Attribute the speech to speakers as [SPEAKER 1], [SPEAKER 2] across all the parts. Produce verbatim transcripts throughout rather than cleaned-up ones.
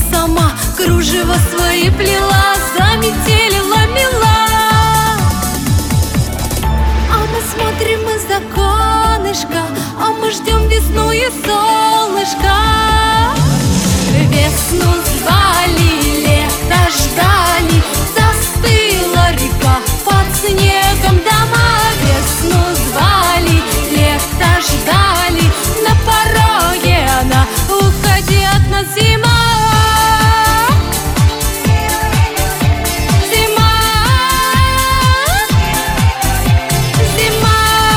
[SPEAKER 1] сама кружева свои плела, за метели ломила. А мы смотрим из оконышка, а мы ждем весну и солнышко. Весну звали, лето ждали, застыла река под снегом дома. Весну звали, лето ждали, на пороге она, уходи от нас, зима. Зима, зима,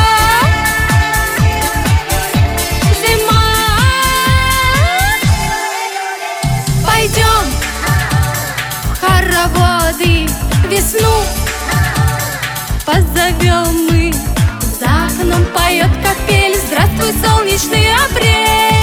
[SPEAKER 1] зима. Пойдем в хороводы весну позовем мы. За окном поет капель, здравствуй, солнечный апрель.